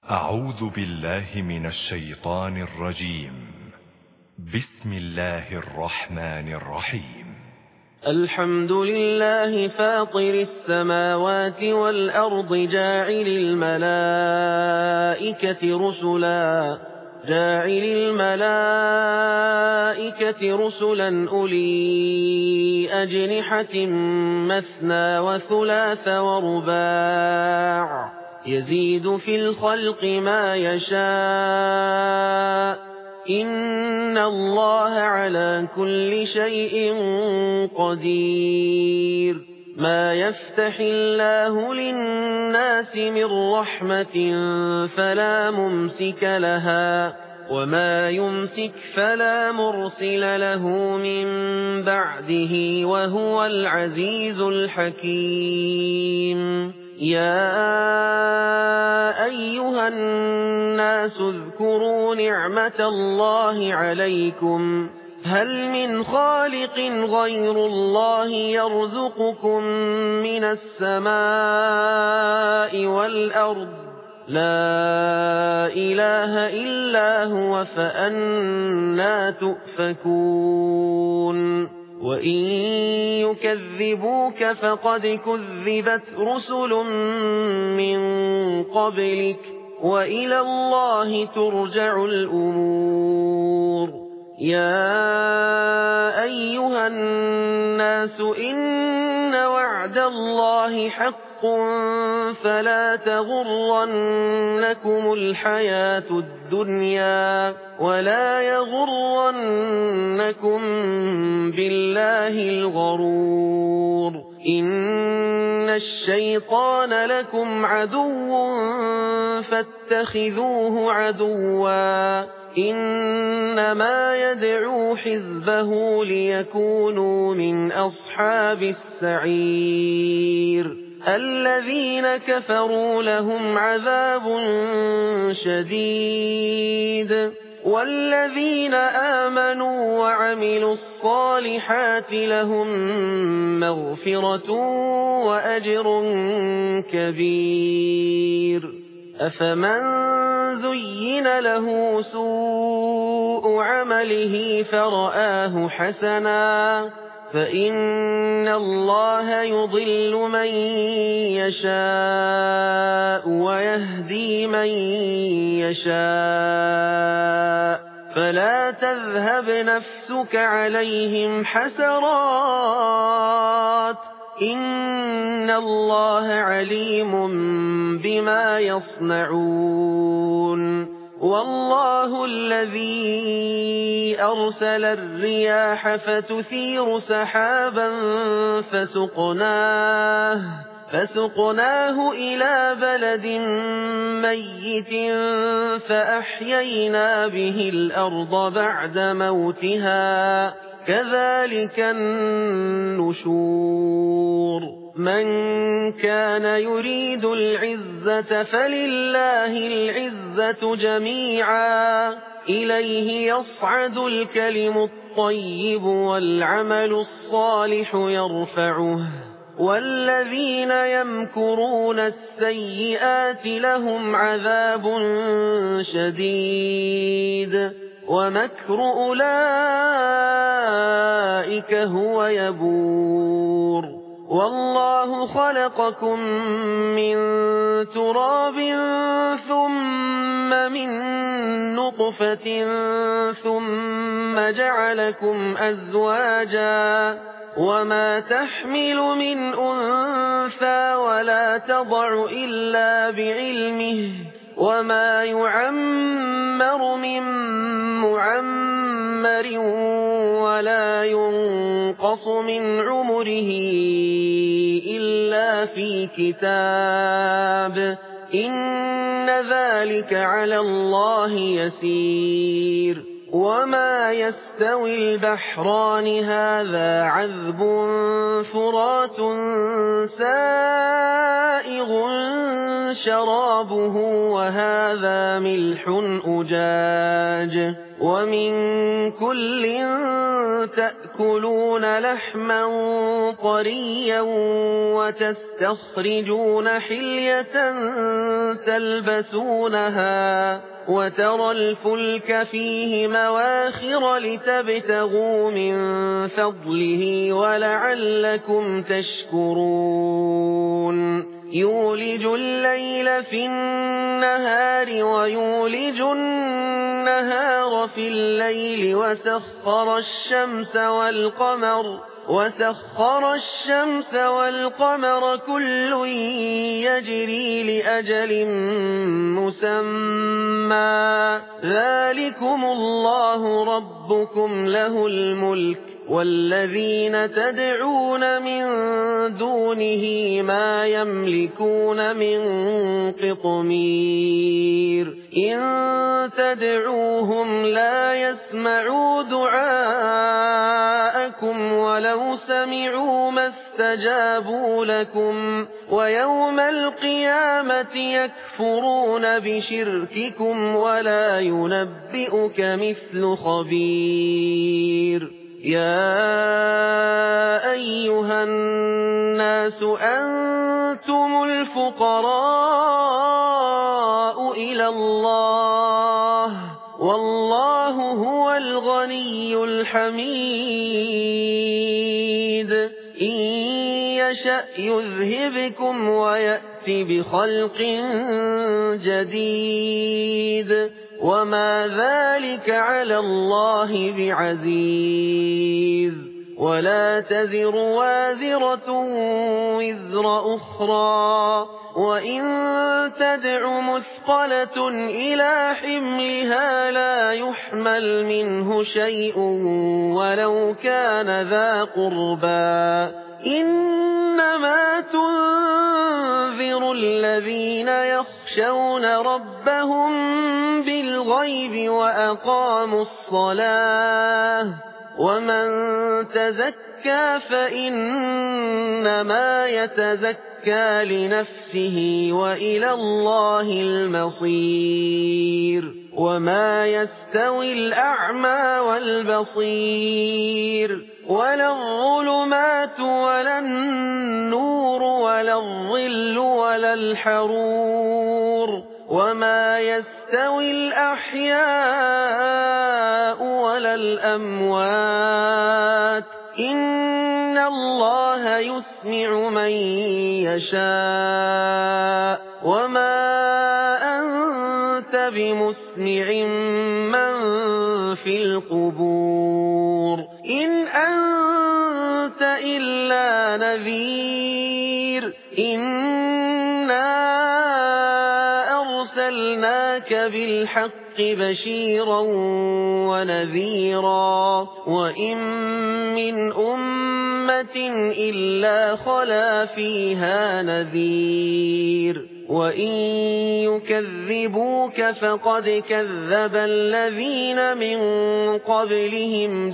أعوذ بالله من الشيطان الرجيم. بسم الله الرحمن الرحيم. الحمد لله فاطر السماوات والأرض جاعل الملائكة رسلا أولي أجنحة مثنى وثلاث ورباع يزيد في الخلق ما يشاء إن الله على كل شيء قدير. ما يفتح الله للناس من رحمة فلا ممسك لها وما يمسك فلا مرسل له من بعده وهو العزيز الحكيم. يا أيها الناس اذكروا نعمة الله عليكم هل من خالق غير الله يرزقكم من السماء والأرض لا إله إلا هو فأنى تؤفكون. وإن يكذبوك فقد كذبت رسل من قبلك وإلى الله ترجع الأمور. يا أيها الناس إن وعد الله حق فلا تغرنكم الحياة الدنيا ولا يغرنكم بالله الغرور. إن الشيطان لكم عدو فاتخذوه عدوا إنما يدعو حزبه ليكونوا من أصحاب السعير. الذين كفروا لهم عذاب شديد والذين آمنوا وعملوا الصالحات لهم مغفرة وأجر كبير. أفمن زين له سوء عمله فرآه حسنا فإن الله يضل من يشاء ويهدي من يشاء فلا تذهب نفسك عليهم حسرات إن الله عليم بما يصنعون. والله الذي أرسل الرياح فتثير سحابا فسقناه إلى بلد ميت فأحيينا به الأرض بعد موتها كذلك النشور. من كان يريد العزة فلله العزة جميعا إليه يصعد الكلم الطيب والعمل الصالح يرفعه والذين يمكرون السيئات لهم عذاب شديد ومكر أولئك هو يبور. والله خلقكم من تراب ثم من نطفة ثم جعلكم أزواجا وما تحمل من أنثى ولا تضع إلا بعلمه وما يعمر من معمر ولا ينقص من عمره إلا في كتاب إن ذلك على الله يسير. وما يستوي البحران هذا عذب فرات سائغ شرابه وهذا ملح أجاج ومن كل تأكلون لحما طريا وتستخرجون حلية تلبسونها وترى الفلك فيه مواخر لتبتغوا من فضله ولعلكم تشكرون يولج الليل في النهار ويولج النهار في الليل وسخر الشمس والقمر كل يجري لأجل مسمى ذلكم الله ربكم له الملك والذين تدعون من دونه ما يملكون من قطمير إن تدعوهم لا يسمعوا دعاءكم ولو سمعوا ما استجابوا لكم ويوم القيامة يكفرون بشرككم ولا ينبئك مثل خبير يا أيها الناس أنتم الفقراء إلى الله والله هو الغني الحميد إن يشأ يذهبكم ويأت بخلق جديد وما ذلك على الله بعزيز ولا تزر وازرة وزر أخرى وإن تدع مثقلة إلى حملها لا يحمل منه شيء ولو كان ذا قربى إنما تنذر الذين يخشون ربهم بالغيب وأقاموا الصلاة ومن تزكى فإنما يتزكى لنفسه وإلى الله المصير وما يستوي الأعمى والبصير ولا الظلمات ولا النور ولا الظل ولا الحرور وما يستوي الأحياء ولا الأموات إن الله يسمع من يشاء وما أنت بمسمع من في القبور إن أنت إلا نذير إنا أرسلناك بالحق بشيرا ونذيرا وإن من أمة إلا خلا فيها نذير وإن يكذبوك فقد كذب الذين من قبلهم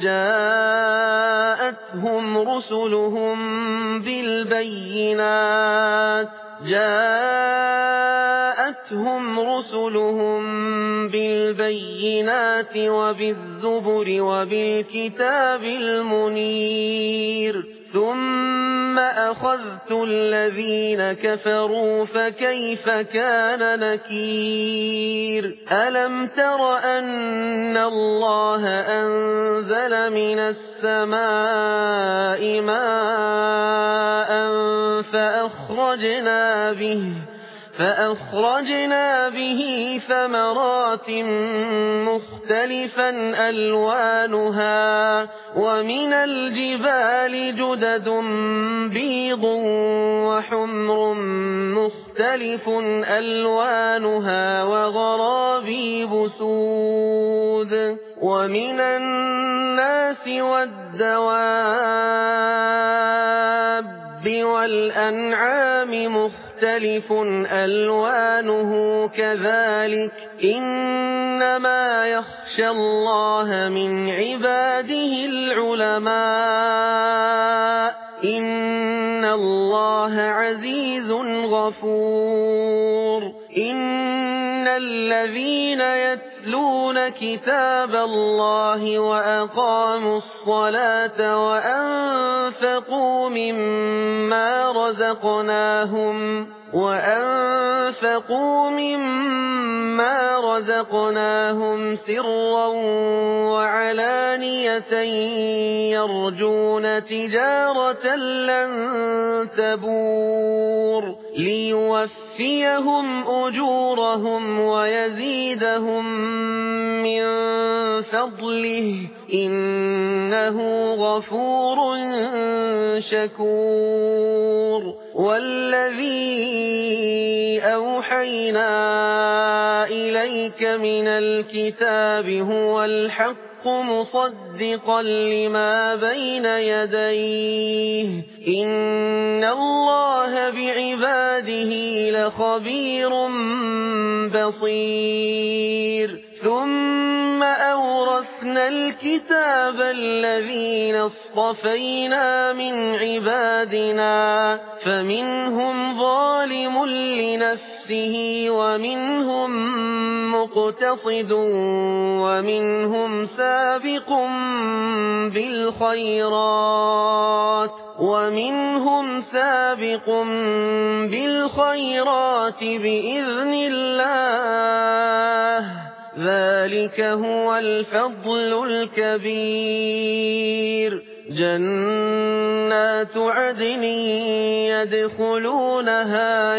جاءتهم رسلهم بالبينات وبالزبر وبالكتاب المنير ثم أخذت الذين كفروا فكيف كان نكير ألم تر أن الله أنزل من السماء ماء فأخرجنا به ثمرات مختلفا ألوانها ومن الجبال جدد بيض وحمر مختلف ألوانها وغرابيب سود ومن الناس والدواب والأنعام مختلف ألوانه كذلك إنما يخشى الله من عباده العلماء إن الله عزيز غفور إن الذين يتلون كتاب الله وأقاموا الصلاة وأنفقوا مما رزقناهم سرا وعلانية يرجون تجارة لن تبور ليوفيهم أجورهم ويزيدهم من فضله إنه غفور شكور والذي أوحينا إليك من الكتاب هو الحق مصدقا لما بين يديه إن الله بعباده لخبير بصير ثم أورثنا الكتاب الذين اصطفينا من عبادنا فمنهم ظالم لنفسه ومنهم مقتصد ومنهم سابق بالخيرات بإذن الله ذلك هو الفضل الكبير جنات عدن يدخلونها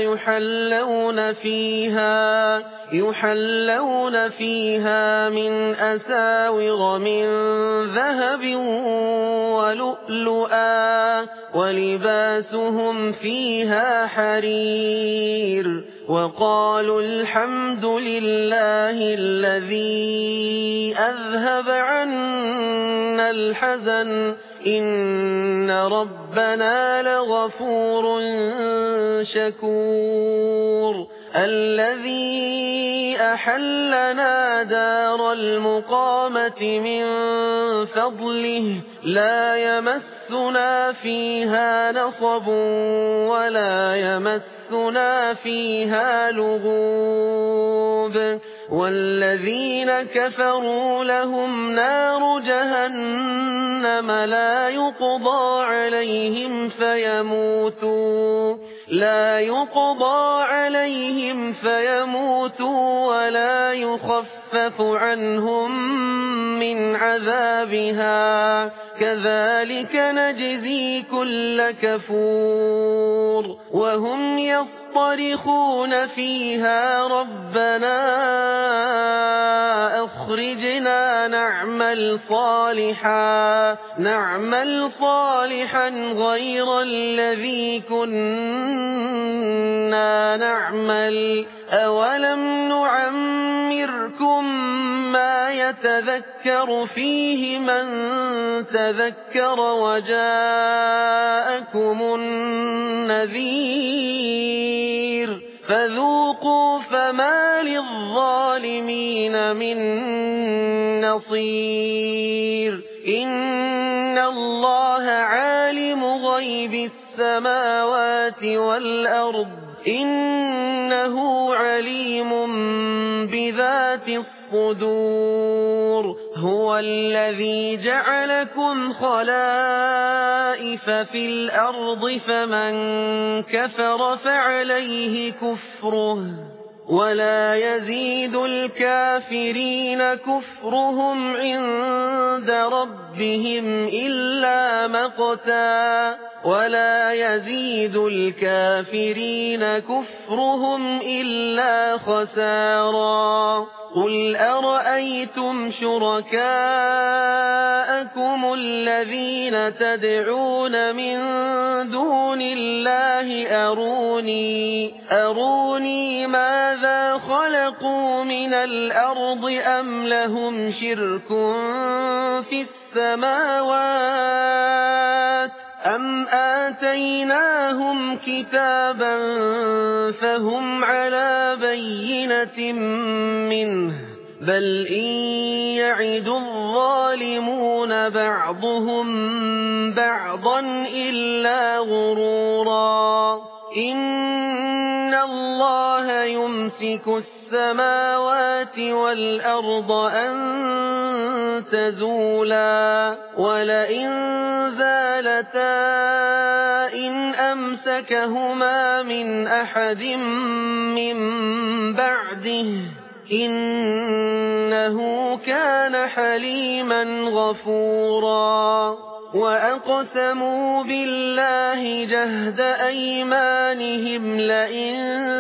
يحلون فيها من أساور من ذهب ولؤلؤا ولباسهم فيها حرير وقالوا الحمد لله الذي أذهب عنا الحزن إن ربنا لغفور شكور الذي أحلنا دار المقامة من فضله لا يمسنا فيها نصب ولا يمسنا فيها لغوب والذين كفروا لهم نار جهنم لا يقضى عليهم فيموتوا ولا يخفف عنهم من عذابها كذلك نجزي كل كفور وهم يصطرخون فيها ربنا أخرجنا نعمل صالحا غير الذي كنا نعمل أولم نعمركم ما يتذكر فيه من تذكر وجاءكم النذير فذوقوا فما للظالمين من نصير إن الله عالم غيب السماوات والأرض إنه عليم بذات الصدور هو الذي جعلكم خلائف في الأرض فمن كفر فعليه كفره ولا يزيد الكافرين كفرهم عند ربهم إلا مقتا ولا يزيد الكافرين كفرهم إلا خسارا قل أرأيتم شركاءكم الذين تدعون من دون الله أروني ماذا خلقوا من الأرض أم لهم شرك في السماوات أم آتيناهم كتابا فهم على بينة منه بل إن يعد الظالمون بعضهم بعضا إلا غرورا إن اللَّهَ يُمْسِكُ السَّمَاوَاتِ وَالْأَرْضَ أَن تَزُولَا وَلَئِن زَالَتَا إِنْ أَمْسَكَهُمَا مِنْ أَحَدٍ مِّن بَعْدِهِ ۚ إِنَّهُ كَانَ حَلِيمًا غَفُورًا وَأَقْسَمُوا بِاللَّهِ جَهْدَ أَيْمَانِهِمْ لَئِن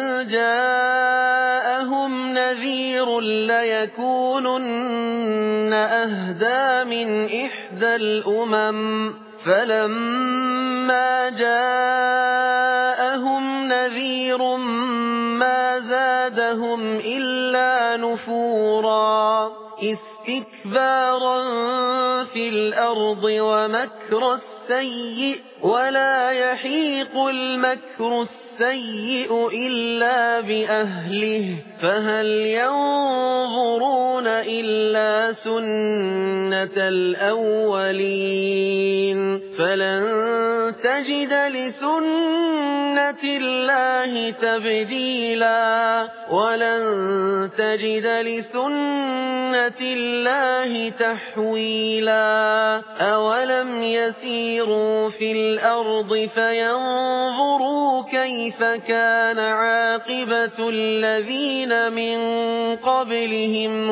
جَاءَهُمْ نَذِيرٌ لَّيَكُونُنَّ أَهْدَىٰ مِنْ إِحْدَى الْأُمَمِ فَلَمَّا جَاءَهُمْ نَذِيرٌ مَّا زَادَهُمْ إِلَّا نُفُورًا اسْتِكْبَارًا فِي الْأَرْضِ وَمَكْرَ السَّيِّئِ ۚ وَلَا يَحِيقُ الْمَكْرُ السَّيِّئُ إِلَّا بِأَهْلِهِ ۚ فَهَلْ يَنظُرُونَ إِلَّا سُنَّتَ الْأَوَّلِينَ فَلَن تَجِدَ لِسُنَّةِ اللَّهِ تَبْدِيلًا وَلَن تَجِدَ لِسُنَّةِ اللَّهِ تَحْوِيلًا أَوَلَمْ يَسِيرُوا فِي الْأَرْضِ فَيَنظُرُوا كَيْفَ كَانَ عَاقِبَةُ الَّذِينَ مِن قَبْلِهِمْ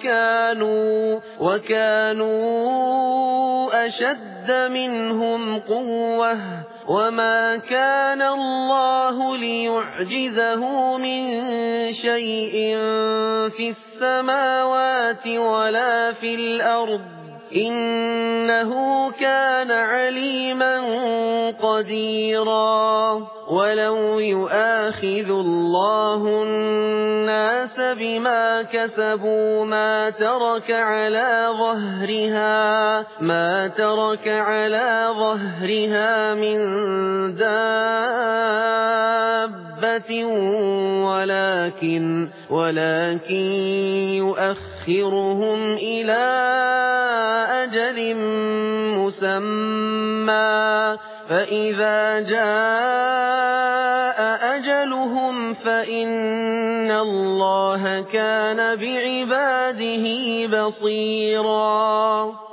وَكَانُوا أَشَدَّ مِنْهُمْ قُوَّةً وَمَا كَانَ اللَّهُ لِيُعْجِزَهُ مِن شَيْءٍ فِي السَّمَاوَاتِ وَلَا فِي الْأَرْضِ ۚ إِنَّهُ كَانَ عَلِيمًا قَدِيرًا وَلَوْ يُؤَاخِذُ اللَّهُ النَّاسَ بِمَا كَسَبُوا مَا تَرَكَ عَلَىٰ ظَهْرِهَا مِن دَابَّةٍ وَلَٰكِن يُؤَخِّرُهُمْ إِلَىٰ أَجَلٍ مُّسَمًّى ۖ فَإِذَا جَاءَ أَجَلُهُمْ فَإِنَّ اللَّهَ كَانَ بِعِبَادِهِ بَصِيرًا